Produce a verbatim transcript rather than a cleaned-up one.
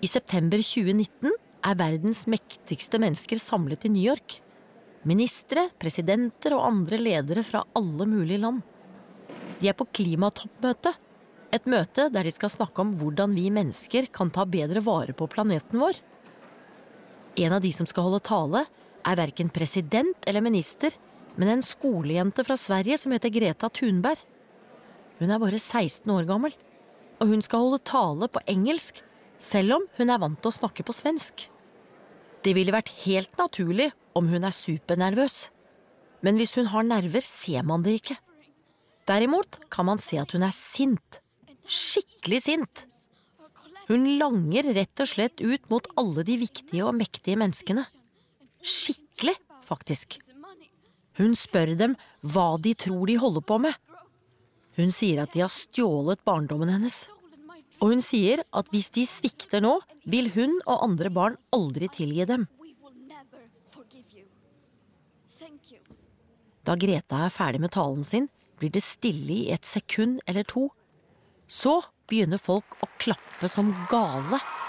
I september tjue nitten er verdens mektigste mennesker samlet i New York. Ministre, presidenter og andre ledere fra alle mulige land. De er på klimatoppmøte, et møte der de skal snakke om hvordan vi mennesker kan ta bedre vare på planeten vår. En av de som skal holde tale er hverken president eller minister, men en skolejente fra Sverige som heter Greta Thunberg. Hun er bare seksten år gammel, og hun skal holde tale på engelsk, selv om hun er vant til å snakke på svensk. Det ville vært helt naturlig om hun er supernervøs, men hvis hun har nerver ser man det ikke. Derimot kan man se at hun er sint, skikkelig sint. Hun langer rett og slett ut mot alle de viktige og mektige menneskene. Skikkelig, faktisk. Hun spør dem hva de tror de holder på med. Hun sier at de har stjålet barndommen hennes. Og hun sier at hvis de svikter nå, vil hun og andre barn aldri tilgi dem. Da Greta er ferdig med talen sin, blir det stille i et sekund eller to. Så begynner folk å klappe som gale.